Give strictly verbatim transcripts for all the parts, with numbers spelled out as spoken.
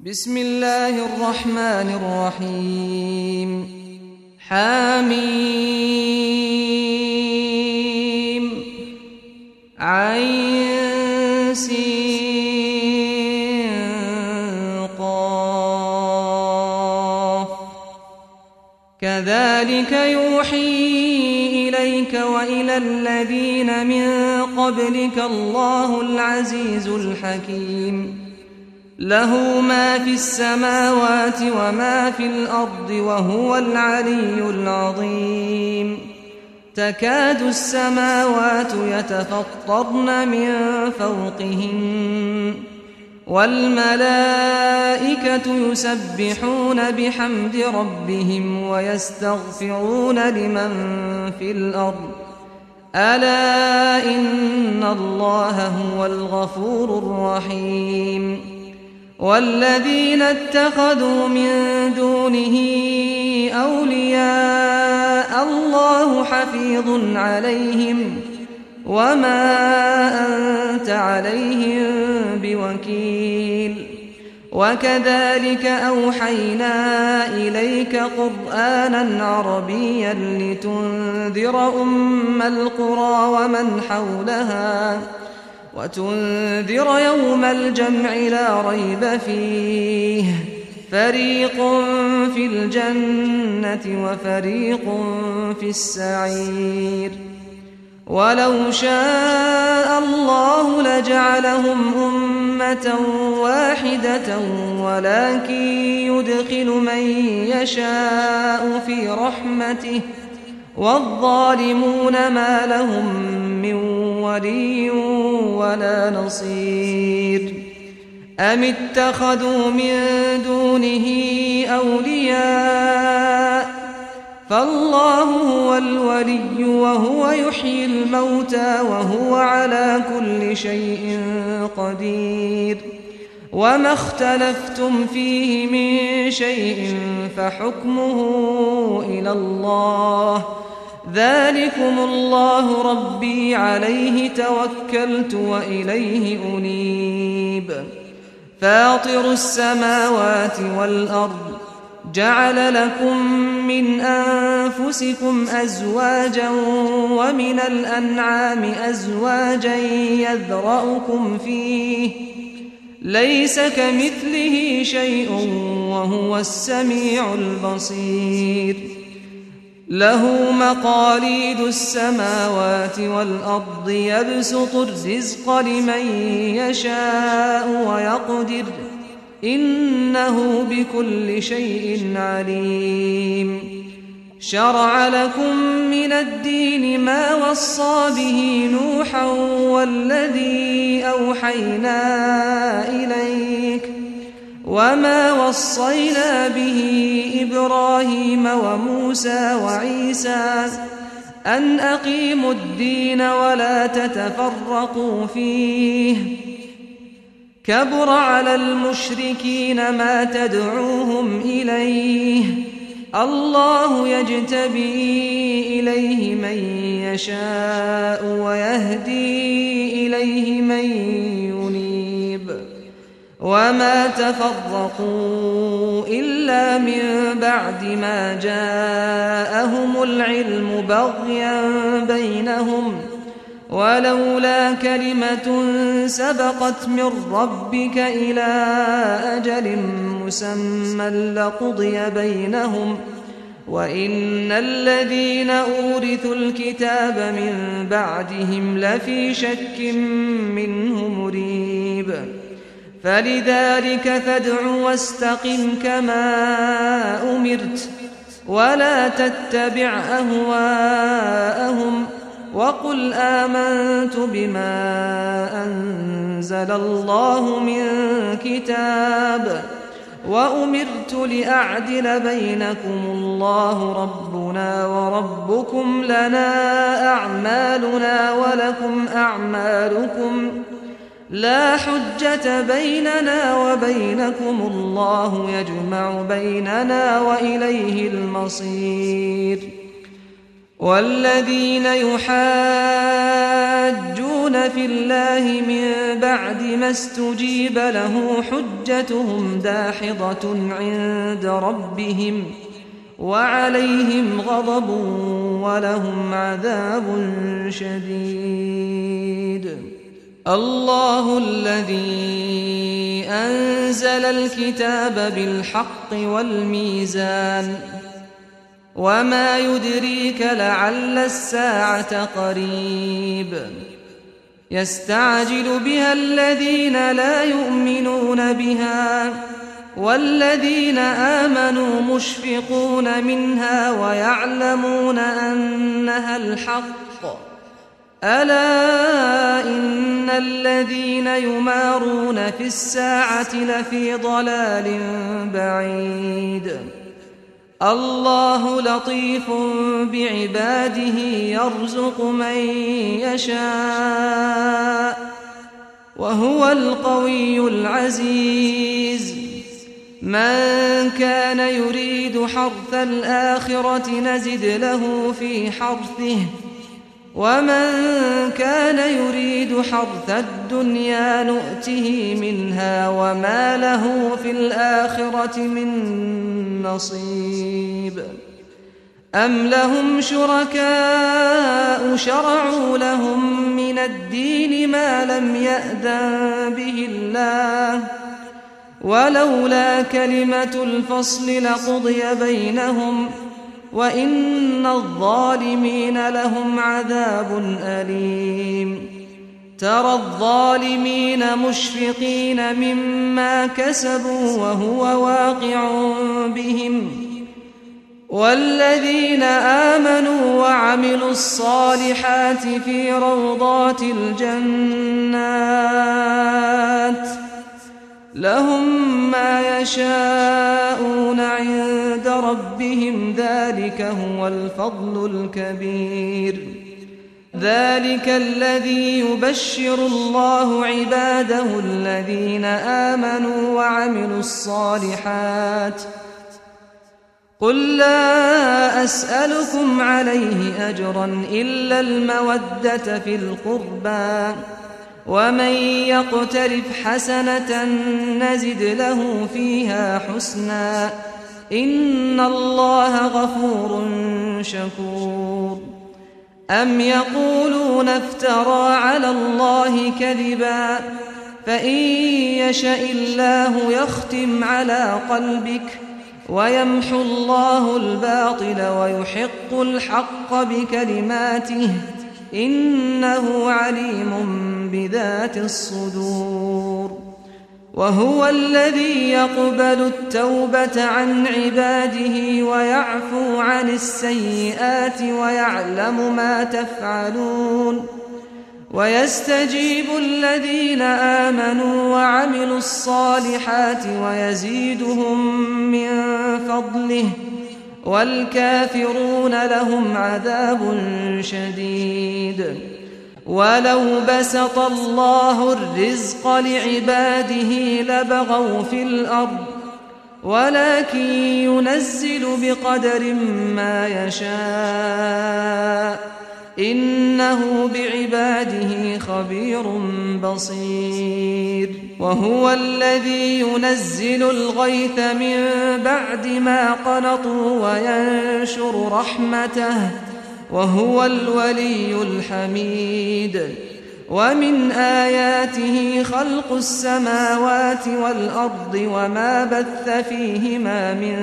بسم الله الرحمن الرحيم حميم عين سين قاف كذلك يوحي إليك وإلى الذين من قبلك الله العزيز الحكيم له ما في السماوات وما في الأرض وهو العلي العظيم تكاد السماوات يتفطرن من فوقهن والملائكة يسبحون بحمد ربهم ويستغفرون لمن في الأرض ألا إن الله هو الغفور الرحيم والذين اتخذوا من دونه أولياء الله حفيظ عليهم وما أنت عليهم بوكيل وكذلك أوحينا إليك قرآنا عربيا لتنذر أم القرى ومن حولها وتنذر يوم الجمع لا ريب فيه فريق في الجنة وفريق في السعير ولو شاء الله لجعلهم أمة واحدة ولكن يدخل من يشاء في رحمته والظالمون ما لهم من ولي ولا نصير أم اتخذوا من دونه أولياء فالله هو الولي وهو يحيي الموتى وهو على كل شيء قدير وما اختلفتم فيه من شيء فحكمه إلى الله ذلكم الله ربي عليه توكلت وإليه أنيب فاطر السماوات والأرض جعل لكم من أنفسكم أزواجا ومن الأنعام أزواجا يذرأكم فيه ليس كمثله شيء وهو السميع البصير له مقاليد السماوات والأرض يبسط الرزق لمن يشاء ويقدر إنه بكل شيء عليم شرع لكم من الدين ما وصى به نوحا والذي أوحينا إليك وما وصينا به إبراهيم وموسى وعيسى أن أقيموا الدين ولا تتفرقوا فيه كبر على المشركين ما تدعوهم إليه الله يجتبي إليه من يشاء ويهدي إليه من ينيب وما تفرقوا إلا من بعد ما جاءهم العلم بغيا بينهم ولولا كلمة سبقت من ربك إلى أجل مسمى لقضي بينهم وإن الذين أورثوا الكتاب من بعدهم لفي شك منه مريب فلذلك فادع واستقم كما أمرت ولا تتبع أهواءهم وقل آمنت بما أنزل الله من كتاب وأمرت لأعدل بينكم الله ربنا وربكم لنا أعمالنا ولكم أعمالكم لا حجة بيننا وبينكم الله يجمع بيننا وإليه المصير والذين يحاجون في الله من بعد ما استجيب له حجتهم داحضة عند ربهم وعليهم غضب ولهم عذاب شديد. الله الذي أنزل الكتاب بالحق والميزان وما يدريك لعل الساعة قريب يستعجل بها الذين لا يؤمنون بها والذين آمنوا مشفقون منها ويعلمون أنها الحق ألا إن الذين يمارون في الساعة لفي ضلال بعيد. الله لطيف بعباده يرزق من يشاء وهو القوي العزيز. من كان يريد حرث الآخرة نزد له في حرثه ومن كان يريد حرث الدنيا نؤته منها وما له في الآخرة من نصيب. أم لهم شركاء شرعوا لهم من الدين ما لم يأذن به الله ولولا كلمة الفصل لقضي بينهم وإن الظالمين لهم عذاب أليم. ترى الظالمين مشفقين مما كسبوا وهو واقع بهم والذين آمنوا وعملوا الصالحات في روضات الجنات لهم ما يشاءون عند ربهم ذلك هو الفضل الكبير. ذلك الذي يبشر الله عباده الذين آمنوا وعملوا الصالحات. قل لا أسألكم عليه أجرا إلا المودة في القربى ومن يقترف حسنة نزد له فيها حسنا إن الله غفور شكور. أم يقولون افترى على الله كذبا فإن يشاء الله يختم على قلبك ويمحو الله الباطل ويحق الحق بكلماته إنه عليم بذات الصدور. وهو الذي يقبل التوبة عن عباده ويعفو عن السيئات ويعلم ما تفعلون ويستجيب الذين آمنوا وعملوا الصالحات ويزيدهم من فضله والكافرون لهم عذاب شديد. ولو بسط الله الرزق لعباده لبغوا في الأرض ولكن ينزل بقدر ما يشاء إنه بعباده خبير بصير. وهو الذي ينزل الغيث من بعد ما قنطوا وينشر رحمته وهو الولي الحميد. ومن آياته خلق السماوات والأرض وما بث فيهما من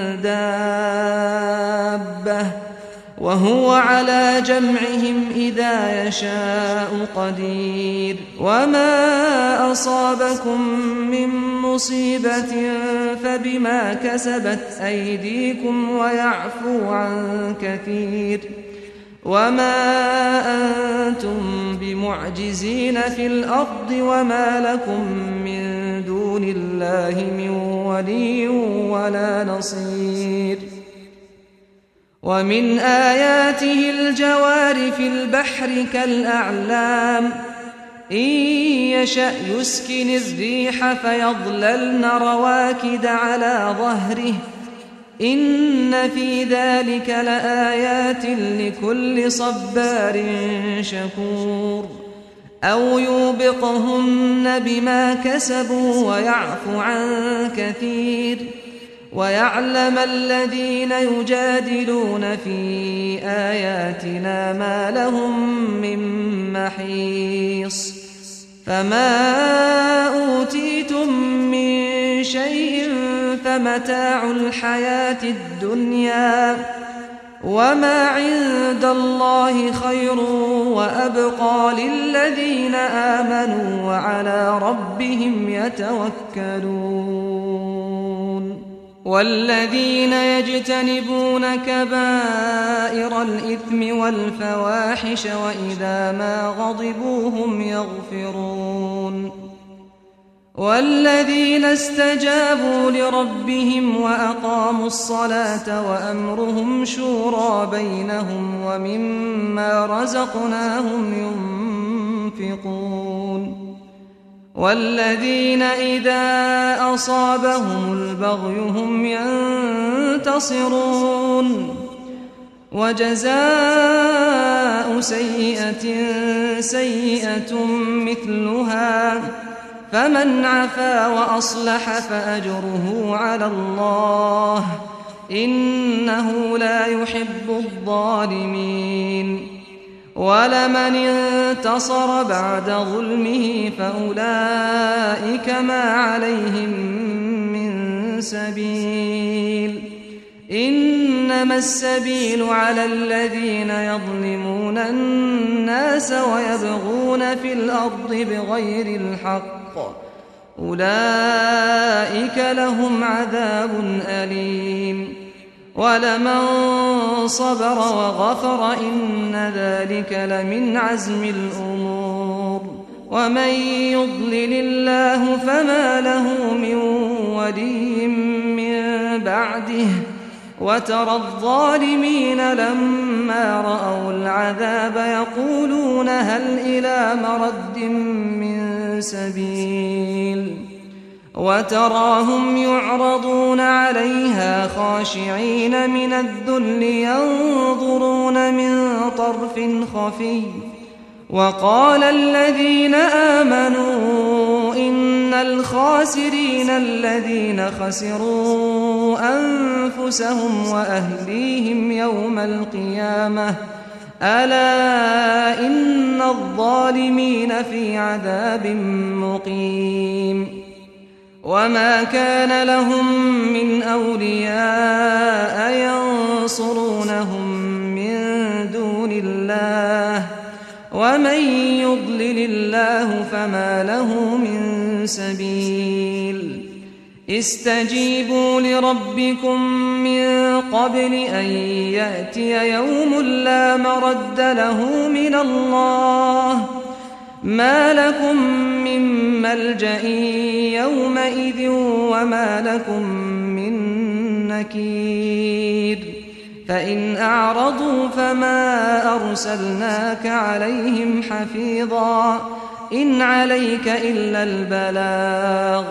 دابة وهو على جمعهم إذا يشاء قدير. وما أصابكم من مصيبة فبما كسبت أيديكم ويعفو عن كثير. وما أنتم بمعجزين في الأرض وما لكم من دون الله من ولي ولا نصير. ومن آياته الجوار في البحر كالأعلام إن يشأ يسكن الريح فيظللن رواكد على ظهره إن في ذلك لآيات لكل صبار شكور أو يوبقهن بما كسبوا ويعفو عن كثير ويعلم الذين يجادلون في آياتنا ما لهم من محيص فما أوتيتم من شيء فمتاع الحياة الدنيا وما عند الله خير وأبقى للذين آمنوا وعلى ربهم يتوكلون والذين يجتنبون كبائر الإثم والفواحش وإذا ما غضبوا هم يغفرون والذين استجابوا لربهم وأقاموا الصلاة وأمرهم شورى بينهم ومما رزقناهم ينفقون والذين إذا أصابهم البغي هم ينتصرون وجزاء سيئة سيئة مثلها فمن عفا وأصلح فأجره على الله إنه لا يحب الظالمين ولمن انتصر بعد ظلمه فأولئك ما عليهم من سبيل إنما السبيل على الذين يظلمون الناس ويبغون في الأرض بغير الحق أولئك لهم عذاب أليم ولمن صبر وغفر إن ذلك لمن عزم الأمور ومن يضلل الله فما له من ولي من بعده وترى الظالمين لما رأوا العذاب يقولون هل إلى مرد من سبيل وتراهم يعرضون عليها خاشعين من الذل ينظرون من طرف خفي وقال الذين آمنوا إن الخاسرين الذين خسروا أنفسهم وأهليهم يوم القيامة ألا إن الظالمين في عذاب مقيم وما كان لهم من أولياء ينصرونهم من دون الله ومن يضلل الله فما له من سبيل استجيبوا لربكم من قبل أن يأتي يوم لا مرد له من الله ما لكم من ملجأ يومئذ وما لكم من نكير فإن أعرضوا فما أرسلناك عليهم حفيظا إن عليك إلا البلاغ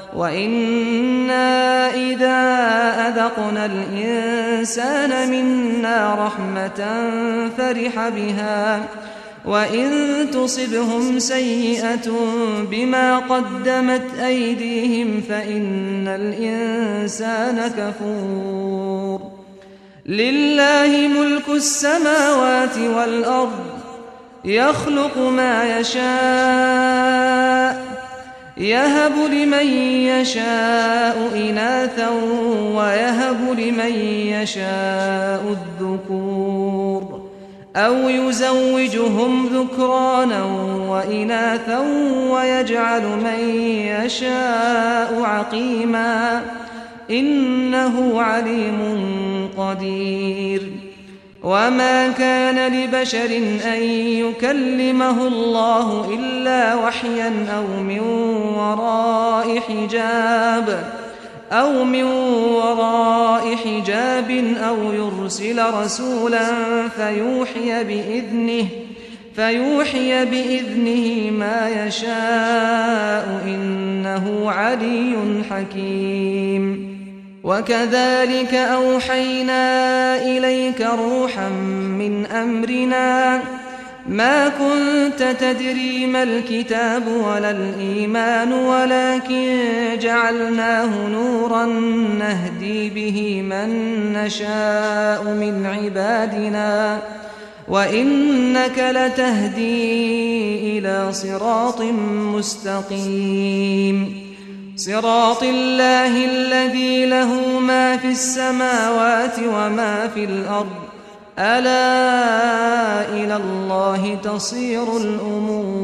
وإنا إذا أذقنا الإنسان منا رحمة فرح بها وإن تصبهم سيئة بما قدمت أيديهم فإن الإنسان كفور لله ملك السماوات والأرض يخلق ما يشاء يهب لمن يشاء إناثا ويهب لمن يشاء الذكور أو يزوجهم ذكرانا وإناثا ويجعل من يشاء عقيما إنه عليم قدير وما كان لبشر أن يكلمه الله إلا وحيا أو من وراء حجاب أو من وراء حجاب أو يرسل رسولا فيوحي بإذنه فيوحي بإذنه ما يشاء إنه علي حكيم وكذلك أوحينا إليك روحا من أمرنا ما كنت تدري ما الكتاب ولا الإيمان ولكن جعلناه نورا نهدي به من نشاء من عبادنا وإنك لتهدي إلى صراط مستقيم صراط الله الذي له ما في السماوات وما في الأرض ألا إلى الله تصير الأمور